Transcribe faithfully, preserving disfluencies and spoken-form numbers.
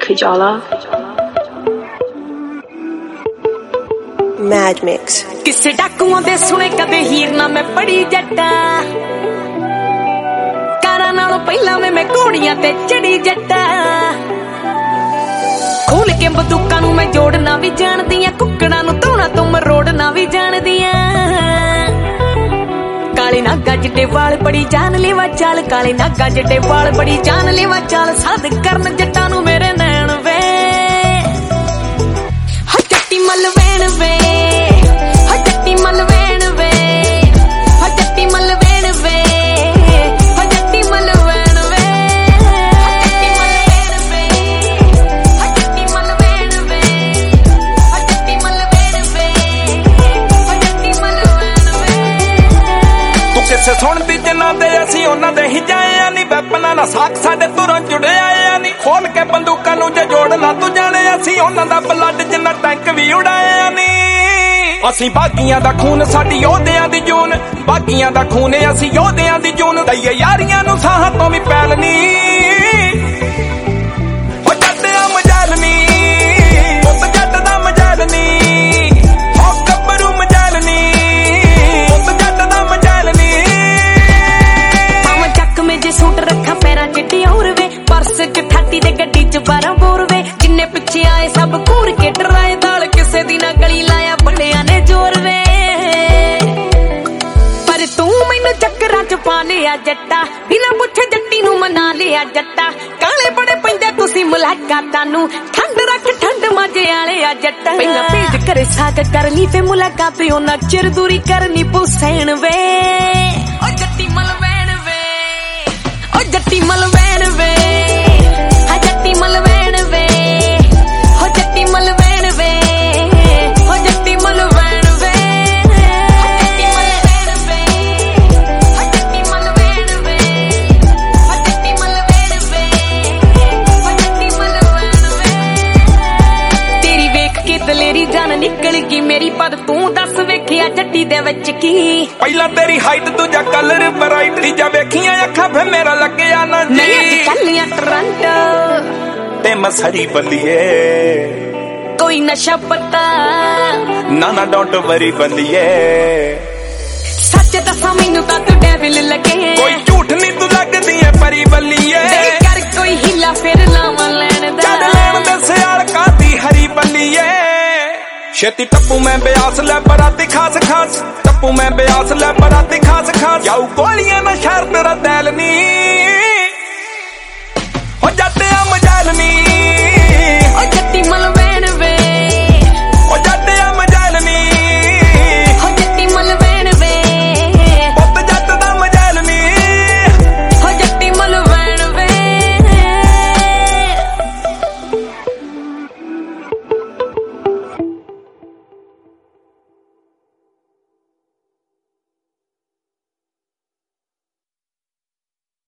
Kajala. Mad Mix. ਕਿਸੇ ਡਾਕੂਆਂ ਦੇ ਸੁਣੇ ਕਦੇ ਹੀਰ ਨਾ ਮੈਂ ਪੜੀ ਜੱਟਾ ਕਾਰਾਂ ਨਾਲੋਂ ਪਹਿਲਾਂ ਮੈਂ ਮੈਂ ਘੋੜੀਆਂ ਤੇ ਚੜੀ ਜੱਟਾ ਖੋਲ ਕੇ ਬੰਦੂਕਾਂ ਨੂੰ ਮੈਂ ਜੋੜਨਾ ਵੀ ਜਾਣਦੀ ਆ ਕੁੱਕੜਾਂ ਨੂੰ ਧੋਣਾ ਤੋਂ ਮਰੋੜਨਾ ਵੀ ਜਾਣਦੀ ਆ ਕਾਲੇ ਨਾਗਾ ਜਿੱਡੇ ਵਾਲ ਬੜੀ ਜਾਨ ਲੈਵਾ ਚਾਲ ਕਾਲੇ ਨਾਗਾ ਜਿੱਡੇ ਵਾਲ ਬੜੀ ਜਾਨ ਲੈਵਾ ਚਾਲ ਸਾਧ ਕਰਨ ਜੱਟਾਂ ਨੂੰ ਮੇਰੇ ਨੈਣ ਵੇ ਹੋ ਜੱਟੀ ਮਲ ਵੈਣ ਵੇ ਹੋ ਜੱਟੀ ਮਲ ਵੈਣ ਵੇ ਹੋ ਜੱਟੀ ਮਲ ਵੈਣ ਵੇ ਹੋ ਜੱਟੀ ਮਲ ਵੈਣ ਵੇ ਹੋ ਜੱਟੀ ਮਲ ਵੈਣ ਵੇ ਹੋ ਜੱਟੀ ਮਲ ਵੈਣ ਵੇ ਹੋ ਜੱਟੀ ਮਲ ਵੈਣ ਵੇ ਹੋ ਜੱਟੀ ਮਲ ਵੈਣ ਵੇ ਤੂੰ ਕਿਸੇ ਸੁਣਦੀ ਜਿਨ੍ਹਾਂ ਦੇ ਅਸੀਂ ਉਹਨਾਂ ਦੇ ਹੀ ਜਾਏ ਆ ਨੀ ਵੈਪਨਾਂ ਨਾਲ ਸਾਖ ਸਾਡੇ ਤੁਰੋਂ ਜੁੜੇ ਆਏ ਆ ਨੀ ਖੋਲ ਕੇ ਬੰਦੂਕਾਂ ਨੂੰ ਜੇ ਜੋੜ ਲਾ ਤੂੰ ਜਾਣੇ ਅਸੀਂ ਉਹਨਾਂ ਦਾ ਬਲੱਡ ਜਿੰਨਾ ਟੈਂਕ ਵੀ ਉਡਾਏ ਆ ਨੀ ਅਸੀਂ ਬਾਗੀਆਂ ਦਾ ਖੂਨ ਸਾਡੀ ਯੋਧਿਆਂ ਦੀ ਜੂਨ ਬਾਗੀਆਂ ਦਾ ਖੂਨ ਅਸੀਂ ਯੋਧਿਆਂ ਦੀ ਜੂਨ ਦਈਏ ਯਾਰੀਆਂ ਨੂੰ ਸਾਹਾਂ ਤੋਂ ਵੀ ਪੈਲ ਨੀ ਹੋ ਜੱਟ ਦਾ ਮਜਾਲ ਨੀ ਉਹ ਜੱਟ ਦਾ ਮਜਾਲ ਨੀ ਹੋ ਗੱਭਰੂ ਮਜਾਲ ਨੀ ਉਹ ਜੱਟ ਦਾ ਮਜਾਲ ਨੀ ਮਾਮਾ ਚੱਕ ਮੇ ਜੇ ਸੂਟ ਰੱਖਾਂ ਪੈਰਾਂ ਚ ਔਰ ਵੇ ਪਰਸ ਚ ਠਾਟੀ ਦੇ ਗੱਡੀ ਚ ਬਾਰਾਂ ਬੋਰ ਵੇ ਜਿੰਨੇ ਪਿੱਛੇ ਆਏ ਸਭ ਘੂਰ ਕੇ ਡਰਾਏ ਦਾਲ ਕਿਸੇ ਦੀ ਨਾ ਗਲੀ ਲਾਇਆ ਬੰਡਿਆਂ ਨੇ ਜ਼ੋਰ ਵੇ ਪਰ ਤੂੰ ਮੈਨੂੰ ਚੱਕਰਾਂ ਚ ਪਾ ਲਿਆ ਜੱਟਾ ਬਿਨਾਂ ਪੁੱਛੇ ਜੱਟੀ ਨੂੰ ਮਨਾ ਲਿਆ ਜੱਟਾ ਕਾਲੇ ਬੜੇ ਪੈਂਦੇ ਤੁਸੀਂ ਮੁਲਾਕਾਤਾਂ ਨੂੰ ਠੰਡ ਰੱਖ ਠੰਡ ਮਾਝੇ ਵਾਲਿਆ ਜੱਟਾ ਪਹਿਲਾਂ ਭੇਜ ਕਰੇ ਸਾਗ ਕਰਨੀ ਤੇ ਮੁਲਾਕਾਤ ਉਹਨਾਂ ਚਿਰ ਦੂਰੀ ਕਰਨੀ ਪੁਸੈਣ ਵੇ ਓ ਜੱਟੀ ਮਲ ਵੈਣ ਵੇ ਓ ਜੱਟੀ ਮਲ ਵੈਣ ਵੇ ਹਾ ਜੱਟੀ ਮਲ ਵੈਣ ਵੇ ਹੋ ਜੱਟੀ ਮਲ ਵੈਣ ਵੇ ਹੋ ਜੱਟੀ ਮਲ ਵੈਣ ਵੇ ਹੋ ਜੱਟੀ ਮਲ ਵੈਣ ਵੇ ਹੋ ਜੱਟੀ ਮਲ ਵੈਣ ਵੇ ਹੋ ਜੱਟੀ ਮਲ ਵੈਣ ਵੇ ਤੇਰੀ ਵੇਖ ਕੇ ਦਲੇਰੀ ਜਾਨ ਨਿਕਲ ਗਈ ਮੇਰੀ ਪਰ ਤੂੰ ਦੱਸ ਵੇਖਿਆ ਜੱਟੀ ਦੇ ਵਿੱਚ ਕੀ ਪਹਿਲਾਂ ਤੇਰੀ ਹਾਈਟ ਦੂਜਾ ਕਲਰ ਬਰਾਈਟ ਤੀਜਾ ਵੇਖੀਆਂ ਅੱਖਾਂ ਫੇ ਮੇਰਾ ਲੱਗਿਆ ਨਾ ਜੀ ਨਹੀਂ ਕੱਲੀਆਂ ਟਰੰਟੋ ਤੇ ਮਸੜੀ ਬੰਦੀਏ ਕੋਈ ਨਸ਼ਾ ਪਤਾ ਨਾ ਨਾ ਡੋਂਟ ਵਰੀ ਬੰਦੀਏ ਸੱਚ ਦੱਸਾਂ ਮੈਨੂੰ ਤਾਂ ਤੂੰ ਡੈਵਿਲ ਲੱਗੇ ਕੋਈ ਝੂਠ ਨਹੀਂ ਤੂੰ ਲੱਗਦੀ ਐ ਪਰੀ ਬੱਲੀਏ ਕਰ ਕੋਈ ਹੀਲਾ ਫਿਰ ਲਾਵਾਂ ਲੈਣ ਦਾ ਜਦ ਲੈਣ ਦੇ ਸਿਆਲ ਕਾਦੀ ਹਰੀ ਬੱਲੀਏ ਛੇਤੀ ਟੱਪੂ ਮੈਂ ਬਿਆਸ ਲੈ ਬਰਾਤੀ ਖਾਸ ਖਾਸ ਟੱਪੂ ਮੈਂ ਬਿਆਸ ਲੈ ਬਰਾਤੀ ਖਾਸ ਖਾਸ ਜਾਊ ਗੋਲੀਆਂ ਨਾ ਸ਼ਹਿਰ ਤੇਰਾ ਦਿਲ ਨੀ